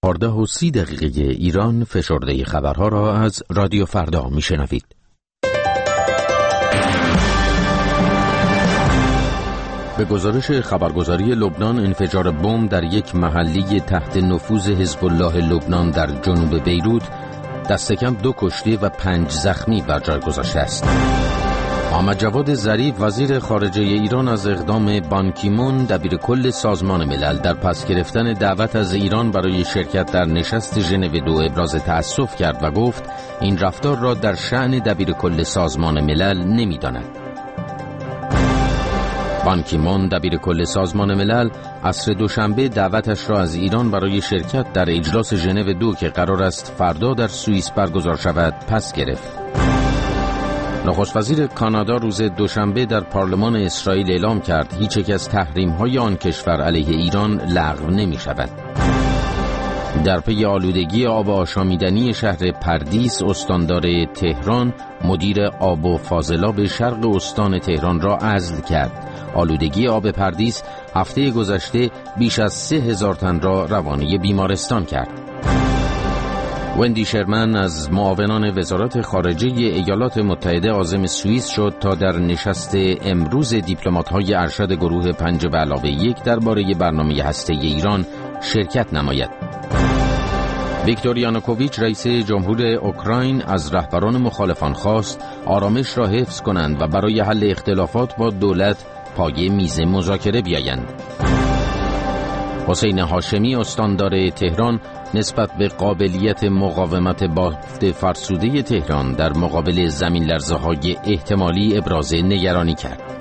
14:30 ایران فشرده خبرها را از رادیو فردا میشنوید. به گزارش خبرگزاری لبنان، انفجار بمب در یک محلی تحت نفوذ حزب الله لبنان در جنوب بیروت دست کم 2 کشته و 5 زخمی بر جای گذاشته است. محمد جواد ظریف وزیر خارجه ایران از اقدام بان کی مون دبیر کل سازمان ملل در پس گرفتن دعوت از ایران برای شرکت در نشست ژنو 2 ابراز تأسف کرد و گفت این رفتار را در شأن دبیر کل سازمان ملل نمی‌داند. بان کی مون دبیر کل سازمان ملل عصر دوشنبه دعوتش را از ایران برای شرکت در اجلاس ژنو 2 که قرار است فردا در سوئیس برگزار شود پس گرفت. نخست وزیر کانادا روز دوشنبه در پارلمان اسرائیل اعلام کرد هیچ یک از تحریم‌های آن کشور علیه ایران لغو نمی‌شود. در پی آلودگی آب آشامیدنی شهر پردیس، استاندار تهران مدیر آب و فاضلاب شرق استان تهران را عزل کرد. آلودگی آب پردیس هفته گذشته بیش از 3000 تن را روانه بیمارستان کرد. وندی شرمن از معاونان وزارت خارجه ایالات متحده عازم سوئیس شد تا در نشست امروز دیپلمات‌های ارشد گروه 5+1 درباره برنامه هسته‌ای ایران شرکت نماید. ویکتور یانوکوویچ رئیس جمهور اوکراین از رهبران مخالفان خواست آرامش را حفظ کنند و برای حل اختلافات با دولت پای میز مذاکره بیایند. حسین هاشمی استاندار تهران نسبت به قابلیت مقاومت بافت فرسوده تهران در مقابل زمین لرزه‌های احتمالی ابراز نگرانی کرد.